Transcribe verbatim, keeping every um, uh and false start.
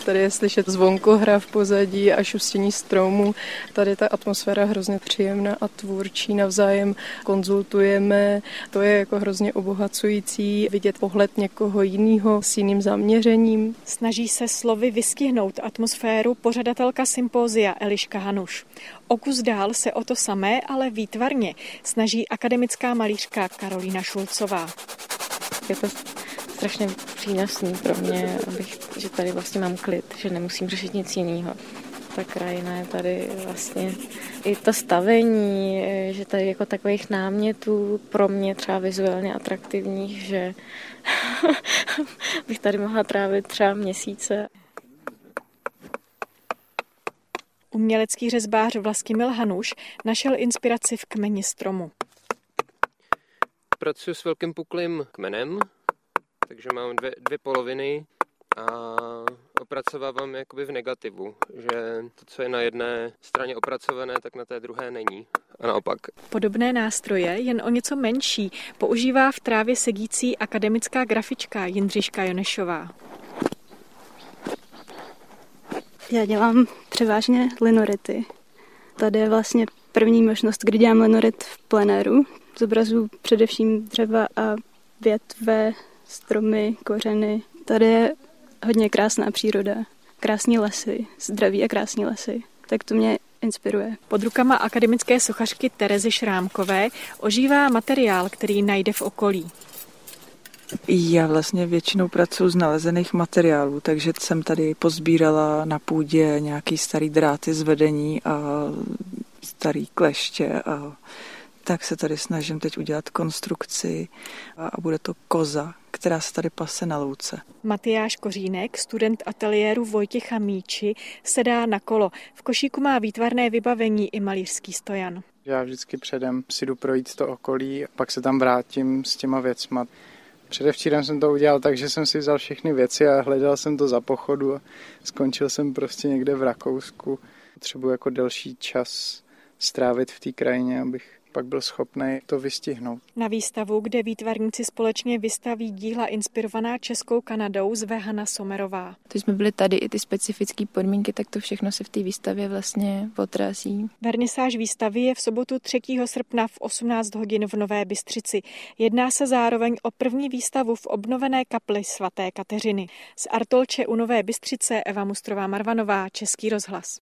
tady je slyšet zvonkohra v pozadí a šustění stromů. Tady ta atmosféra hrozně příjemná a tvůrčí, navzájem konzultujeme. To je jako hrozně obohacující vidět pohled někoho jiného s jiným zaměřením. Snaží se slovy vystihnout atmosféru pořadatelka sympózia Eliška Hanuš. O kus dál se o to samé, ale výtvarně snaží akademická malířka Karolína Šulcová. Je to strašně přínosný pro mě, abych, že tady vlastně mám klid, že nemusím řešit nic jiného. Ta krajina je tady vlastně i to stavení, že tady jako takových námětů pro mě třeba vizuálně atraktivních, že bych tady mohla trávit třeba měsíce. Umělecký řezbář Vlastimil Hanuš našel inspiraci v kmeni stromu. Pracuji s velkým puklým kmenem, takže mám dvě, dvě poloviny a opracovávám jakoby v negativu, že to, co je na jedné straně opracované, tak na té druhé není a naopak. Podobné nástroje, jen o něco menší, používá v trávě sedící akademická grafička Jindřiška Jonešová. Já dělám převážně linority. Tady je vlastně první možnost, kdy dělám linorit v plenéru. Zobrazuju především dřeva a větve, stromy, kořeny. Tady je hodně krásná příroda, krásní lesy, zdraví a krásní lesy. Tak to mě inspiruje. Pod rukama akademické sochařky Terezy Šrámkové ožívá materiál, který najde v okolí. Já vlastně většinou pracuji z nalezených materiálů, takže jsem tady pozbírala na půdě nějaký starý dráty z vedení a starý kleště a tak se tady snažím teď udělat konstrukci a bude to koza, která se tady pase na louce. Matyáš Kořínek, student ateliéru Vojtěcha Míči, sedá na kolo. V košíku má výtvarné vybavení i malířský stojan. Já vždycky předem si jdu projít to okolí, pak se tam vrátím s těma věcma. Předevčírem jsem to udělal tak, že jsem si vzal všechny věci a hledal jsem to za pochodu a skončil jsem prostě někde v Rakousku. Potřebuji jako delší čas strávit v té krajině, abych pak byl schopný to vystihnout. Na výstavu, kde výtvarníci společně vystaví díla inspirovaná českou Kanadou, zve Hana Somerová. To jsme byli tady i ty specifické podmínky, tak to všechno se v té výstavě vlastně otrazí. Vernisáž výstavy je v sobotu třetího srpna v osmnáct hodin v Nové Bystřici. Jedná se zároveň o první výstavu v obnovené kapli svaté Kateřiny. Z Artolče u Nové Bystřice Eva Mustrová Marvanová, Český rozhlas.